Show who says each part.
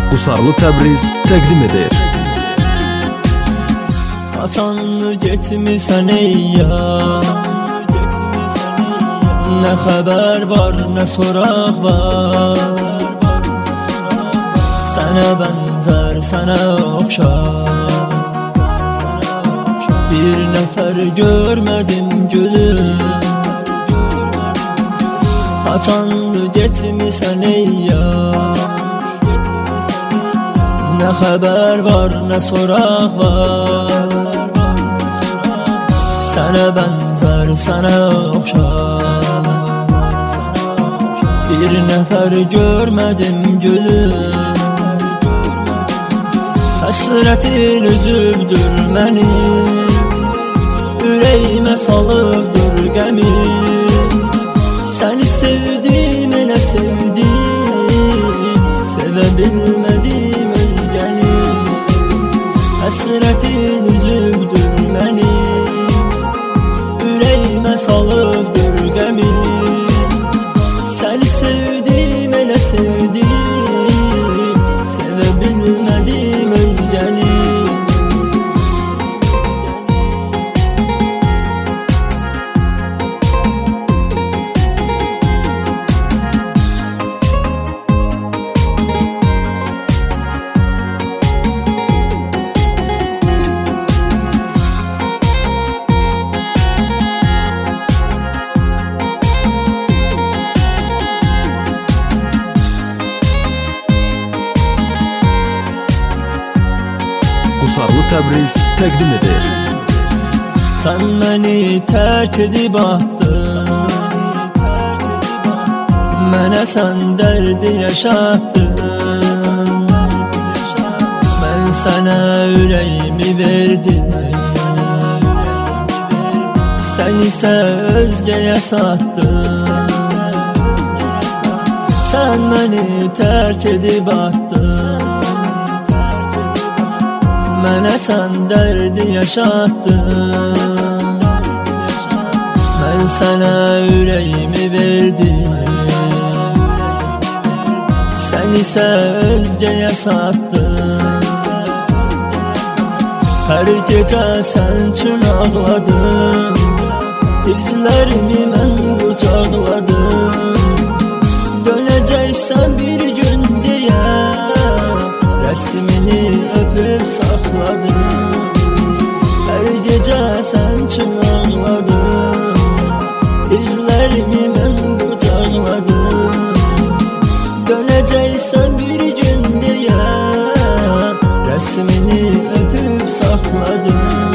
Speaker 1: Qusarlı Təbriz təqdim edir.
Speaker 2: Açanlı getmisən ey yar, nə xəbər var, nə soraq var. Sənə bənzər, sənə oxşar, bir nəfər görmədim gülüm. Açanlı getmisən ey yar, nə xəbər var, nə soraq var. Sənə bənzər, sənə oxşar, bir nəfər görmədim gülüm. Həsrətin üzübdür məni, ürəyimə salıbdır qəmi. Səni sevdim, elə sevdim, sevə bilmədim özgəni. Həsrətin üzübdür məni, ürəyimə salıbdır qəmi. Səni sevdim, elə sevdim, sevə bilmədim özgəni.
Speaker 1: Qusarlı Təbriz təqdim edir.
Speaker 2: Sən məni tərk edib atdın, mənə sən dərdi yaşatdın. Mən sənə ürəyimi verdim, sən isə özgəyə satdın. Sən məni tərk edib atdın, mənə sən dərdi yaşatdın. Mən sənə ürəyimi verdim, sən isə özgəyə satdın. Hər gecə sən üçün ağladım, hisslərimi mən qucaqladım. Dönəcəksən bir gün deyə, rəsmini öpüb saxladım. Hər gecə sən üçün ağladım, izlərimi mən qucaqladım. Dönəcəksən bir gün deyə, rəsmini öpüb saxladım.